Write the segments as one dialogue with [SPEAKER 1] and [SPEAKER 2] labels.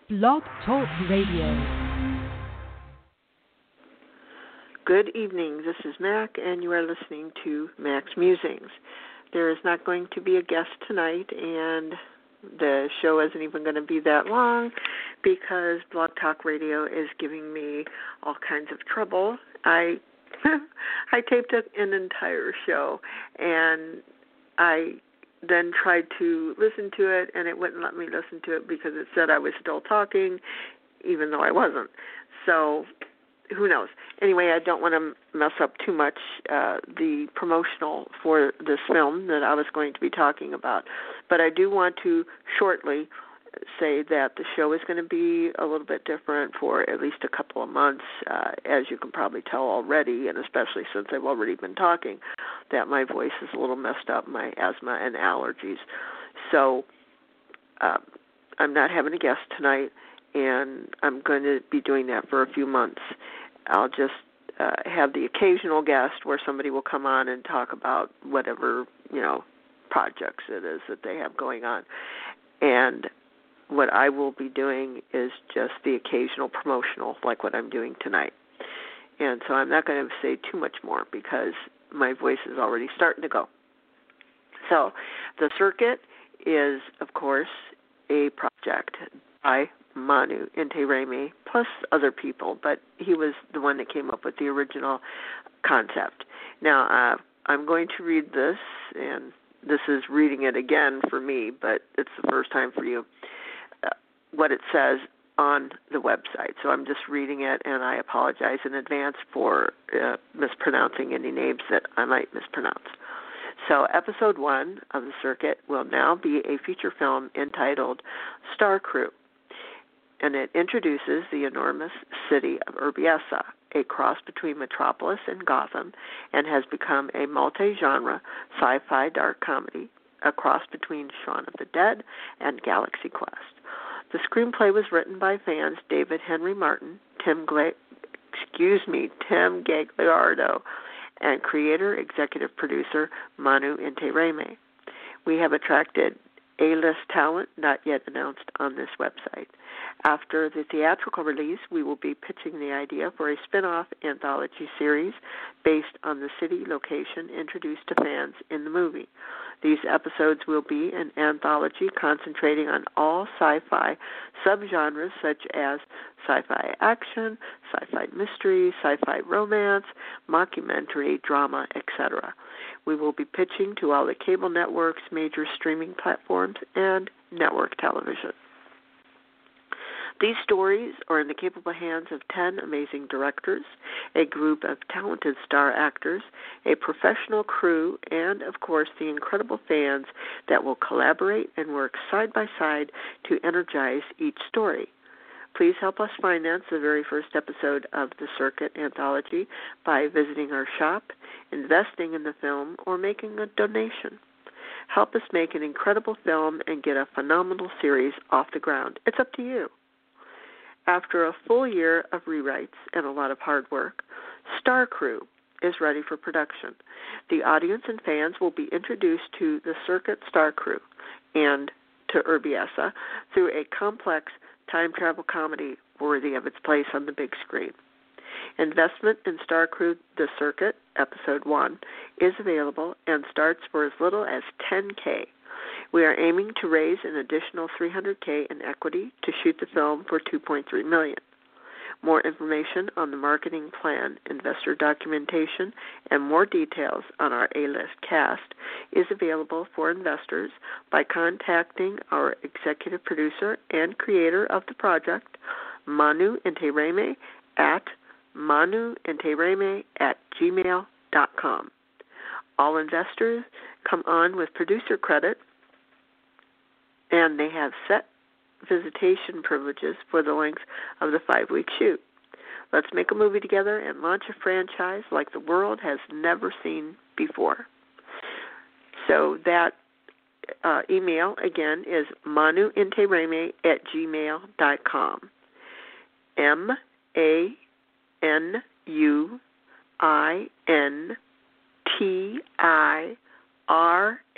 [SPEAKER 1] Blog Talk Radio.
[SPEAKER 2] Good evening. This is Mac, and you are listening to Mac's Musings. There is not going to be a guest tonight, and the show isn't even going to be that long because Blog Talk Radio is giving me all kinds of trouble. I taped an entire show, and I then tried to listen to it, and it wouldn't let me listen to it because it said I was still talking, even though I wasn't. So who knows? Anyway, I don't want to mess up too much the promotional for this film that I was going to be talking about. But I do want to shortly say that the show is going to be a little bit different for at least a couple of months, as you can probably tell already, and especially since I've already been talking, that my voice is a little messed up, my asthma and allergies. So I'm not having a guest tonight, and I'm going to be doing that for a few months. I'll just have the occasional guest where somebody will come on and talk about whatever, projects it is that they have going on. And what I will be doing is just the occasional promotional, like what I'm doing tonight. And so I'm not going to say too much more because my voice is already starting to go. So The Circuit is, of course, a project by Manu Intiraymi, plus other people, but he was the one that came up with the original concept. Now, I'm going to read this, and this is reading it again for me, but it's the first time for you, what it says on the website. So I'm just reading it, and I apologize in advance for mispronouncing any names that I might mispronounce. So Episode 1 of The Circuit will now be a feature film entitled Star Crew, and it introduces the enormous city of Urbiessa, a cross between Metropolis and Gotham, and has become a multi-genre sci-fi dark comedy, a cross between Shaun of the Dead and Galaxy Quest. The screenplay was written by fans David Henry Martin, Tim Gagliardo, and executive producer Manu Intiraymi. We have attracted A-list talent not yet announced on this website. After the theatrical release, we will be pitching the idea for a spin-off anthology series based on the city location introduced to fans in the movie. These episodes will be an anthology concentrating on all sci-fi subgenres such as sci-fi action, sci-fi mystery, sci-fi romance, mockumentary, drama, etc. We will be pitching to all the cable networks, major streaming platforms, and network television. These stories are in the capable hands of 10 amazing directors, a group of talented star actors, a professional crew, and, of course, the incredible fans that will collaborate and work side by side to energize each story. Please help us finance the very first episode of the Circuit Anthology by visiting our shop, investing in the film, or making a donation. Help us make an incredible film and get a phenomenal series off the ground. It's up to you. After a full year of rewrites and a lot of hard work, Star Crew is ready for production. The audience and fans will be introduced to the Circuit Star Crew and to Urbiessa through a complex time travel comedy worthy of its place on the big screen. Investment in Star Crew The Circuit, Episode 1, is available and starts for as little as $10,000. We are aiming to raise an additional $300,000 in equity to shoot the film for $2.3 million. More information on the marketing plan, investor documentation, and more details on our A-list cast is available for investors by contacting our executive producer and creator of the project, Manu Intiraymi, at manuintiraymi@gmail.com. All investors come on with producer credit, and they have set visitation privileges for the length of the 5-week shoot. Let's make a movie together and launch a franchise like the world has never seen before. So that email, again, is manuintiraymi@gmail.com.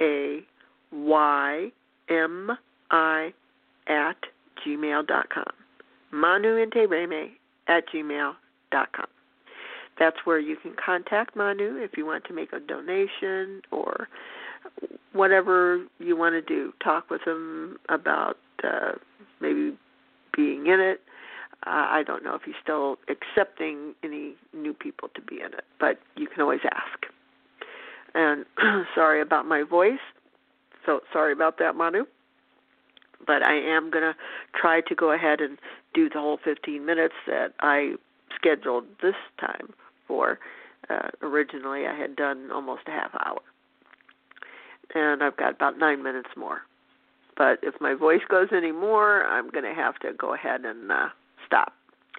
[SPEAKER 2] MANUINTIRAYMI@gmail.com. manuintebreme@gmail.com. That's where you can contact Manu if you want to make a donation or whatever you want to do. Talk with him about maybe being in it. I don't know if he's still accepting any new people to be in it, but you can always ask. And sorry about my voice. So sorry about that, Manu. But I am going to try to go ahead and do the whole 15 minutes that I scheduled this time for. Originally, I had done almost a half hour. And I've got about 9 minutes more. But if my voice goes any more, I'm going to have to go ahead and stop.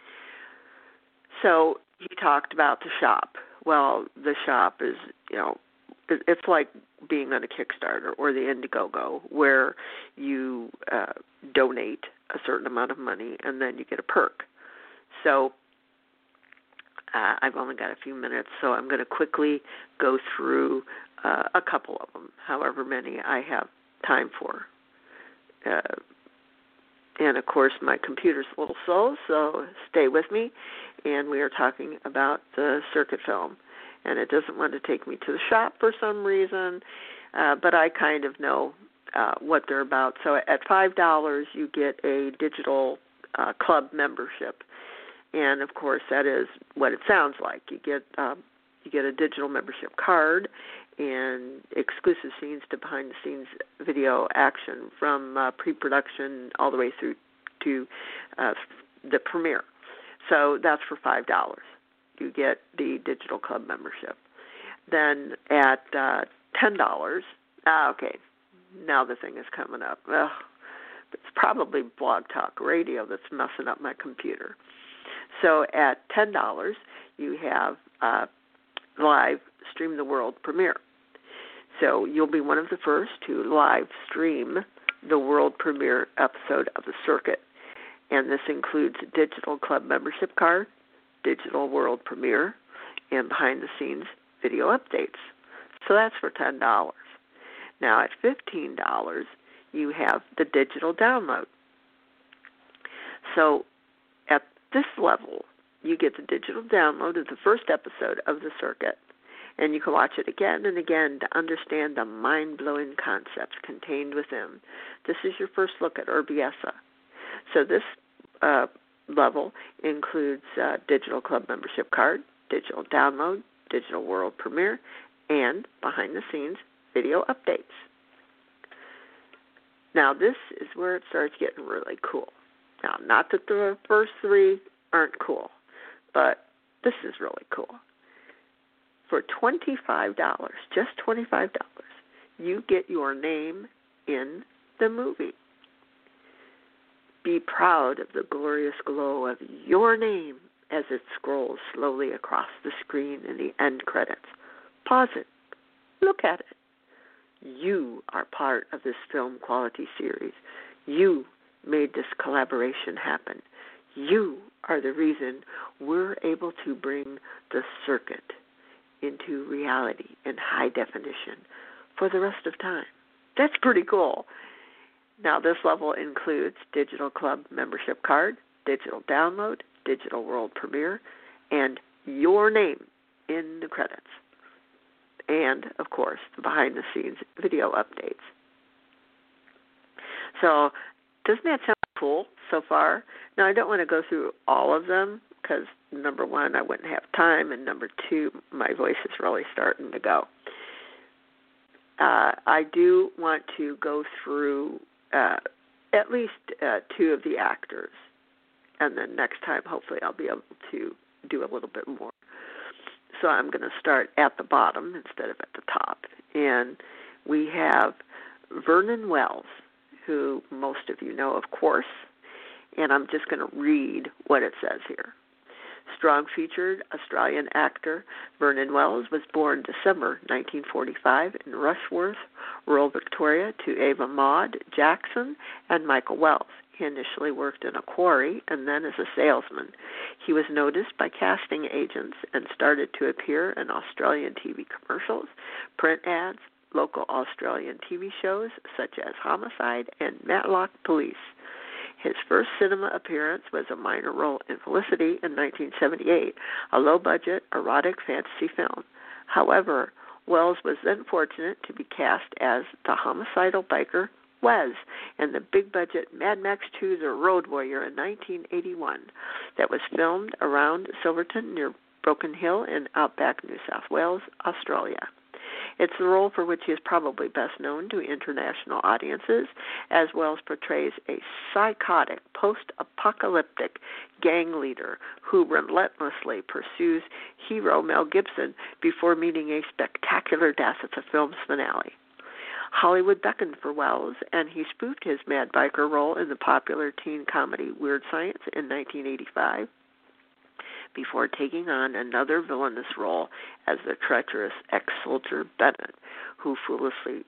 [SPEAKER 2] So he talked about the shop. Well, the shop is, it's like being on a Kickstarter or the Indiegogo, where you donate a certain amount of money and then you get a perk. So I've only got a few minutes, so I'm going to quickly go through a couple of them, however many I have time for. And, of course, my computer's a little slow, so stay with me. And we are talking about the circuit film. And it doesn't want to take me to the shop for some reason, but I kind of know what they're about. So at $5, you get a digital club membership. And, of course, that is what it sounds like. You get a digital membership card and exclusive scenes to behind-the-scenes video action from pre-production all the way through to the premiere. So that's for $5. You get the digital club membership. Then at $10, okay, now the thing is coming up. Ugh, it's probably Blog Talk Radio that's messing up my computer. So at $10, you have live Stream the World premiere. So you'll be one of the first to live stream the world premiere episode of the circuit. And this includes a digital club membership card, digital world premiere, and behind-the-scenes video updates. So that's for $10. Now at $15, you have the digital download. So at this level, you get the digital download of the first episode of the circuit, and you can watch it again and again to understand the mind-blowing concepts contained within. This is your first look at Urbiessa. So this level includes digital club membership card, digital download, digital world premiere, and behind-the-scenes video updates. Now, this is where it starts getting really cool. Now, not that the first three aren't cool, but this is really cool. For $25, just $25, you get your name in the movie. Be proud of the glorious glow of your name as it scrolls slowly across the screen in the end credits. Pause it. Look at it. You are part of this film quality series. You made this collaboration happen. You are the reason we're able to bring the circuit into reality in high definition for the rest of time. That's pretty cool. Now, this level includes digital club membership card, digital download, digital world premiere, and your name in the credits. And, of course, the behind-the-scenes video updates. So, doesn't that sound cool so far? Now, I don't want to go through all of them because, number one, I wouldn't have time, and number two, my voice is really starting to go. I do want to go through at least two of the actors, and then next time, hopefully, I'll be able to do a little bit more. So I'm going to start at the bottom instead of at the top. And we have Vernon Wells, who most of you know, of course, and I'm just going to read what it says here. Strong-featured Australian actor Vernon Wells was born December 1945 in Rushworth, rural Victoria, to Ava Maud Jackson and Michael Wells. He initially worked in a quarry and then as a salesman. He was noticed by casting agents and started to appear in Australian TV commercials, print ads, local Australian TV shows such as Homicide and Matlock Police. His first cinema appearance was a minor role in Felicity in 1978, a low-budget erotic fantasy film. However, Wells was then fortunate to be cast as the homicidal biker Wes in the big-budget Mad Max 2: The Road Warrior in 1981 that was filmed around Silverton near Broken Hill in outback New South Wales, Australia. It's the role for which he is probably best known to international audiences, as Wells portrays a psychotic, post-apocalyptic gang leader who relentlessly pursues hero Mel Gibson before meeting a spectacular death at the film's finale. Hollywood beckoned for Wells, and he spoofed his mad biker role in the popular teen comedy Weird Science in 1985. Before taking on another villainous role as the treacherous ex-soldier Bennett, who foolishly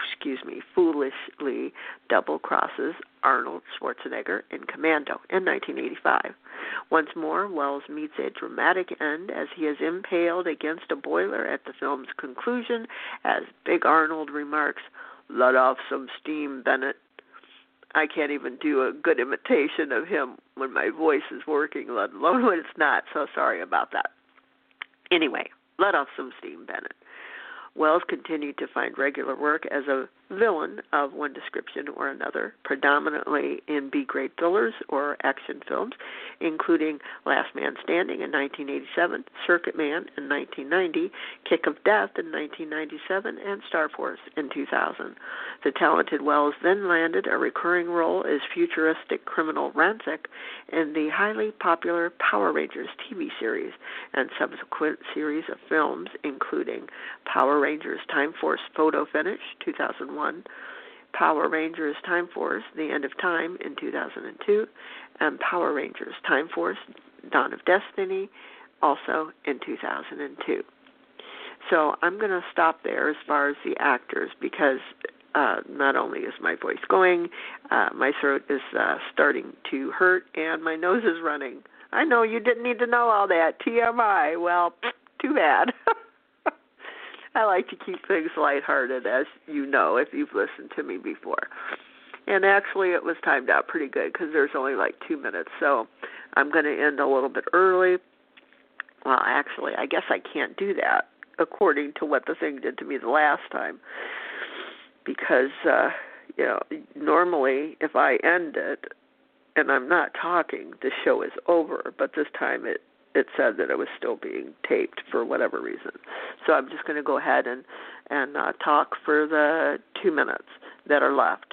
[SPEAKER 2] double-crosses Arnold Schwarzenegger in Commando in 1985. Once more, Wells meets a dramatic end as he is impaled against a boiler at the film's conclusion as Big Arnold remarks, "Let off some steam, Bennett." I can't even do a good imitation of him when my voice is working, let alone when it's not, so sorry about that. Anyway, let off some steam, Bennett. Wells continued to find regular work as a villain of one description or another, predominantly in B-grade thrillers or action films, including Last Man Standing in 1987, Circuit Man in 1990, Kick of Death in 1997, and Star Force in 2000. The talented Wells then landed a recurring role as futuristic criminal Rancic in the highly popular Power Rangers TV series and subsequent series of films, including Power Rangers Time Force Photo Finish, 2001, Power Rangers Time Force The End of Time in 2002, and Power Rangers Time Force Dawn of Destiny, also in 2002. So I'm going to stop there as far as the actors because not only is my voice going, my throat is starting to hurt, and my nose is running. I know you didn't need to know all that. TMI. Well, too bad. I like to keep things lighthearted, as you know, if you've listened to me before. And actually, it was timed out pretty good because there's only like 2 minutes, so I'm going to end a little bit early. Well, actually, I guess I can't do that according to what the thing did to me the last time because, normally if I end it and I'm not talking, the show is over, but this time it said that it was still being taped for whatever reason. So I'm just going to go ahead and talk for the 2 minutes that are left.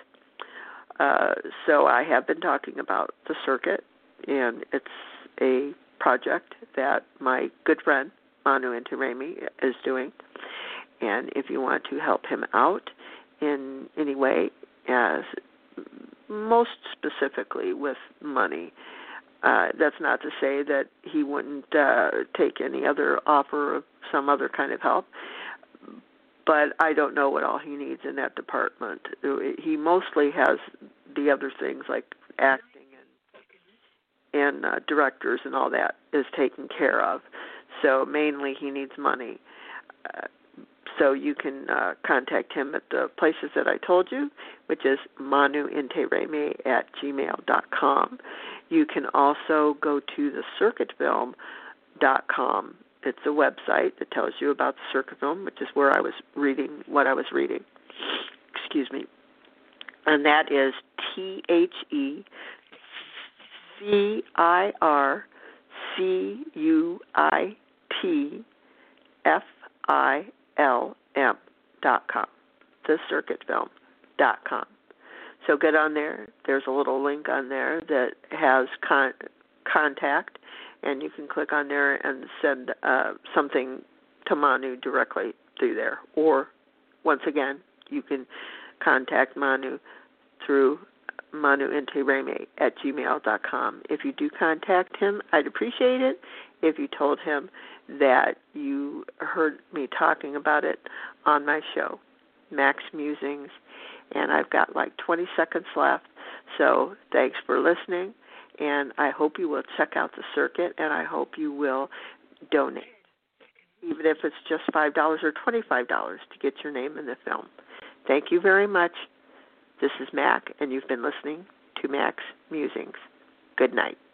[SPEAKER 2] So I have been talking about the circuit, and it's a project that my good friend Manu Intiraymi is doing. And if you want to help him out in any way, as most specifically with money, that's not to say that he wouldn't take any other offer of some other kind of help, but I don't know what all he needs in that department. He mostly has the other things like acting and directors and all that is taken care of. So mainly he needs money. So you can contact him at the places that I told you, which is manuintiraymi@gmail.com. You can also go to thecircuitfilm.com. It's a website that tells you about the circuit film, which is where I was reading what I was reading. Excuse me. And that is thecircuitfilm.com, thecircuitfilm.com. So get on there. There's a little link on there that has contact, and you can click on there and send something to Manu directly through there. Or, once again, you can contact Manu through manuintiraymi@gmail.com. If you do contact him, I'd appreciate it if you told him that you heard me talking about it on my show, Max Musings, and I've got like 20 seconds left. So thanks for listening, and I hope you will check out the circuit, and I hope you will donate, even if it's just $5 or $25 to get your name in the film. Thank you very much. This is Mac, and you've been listening to Max Musings. Good night.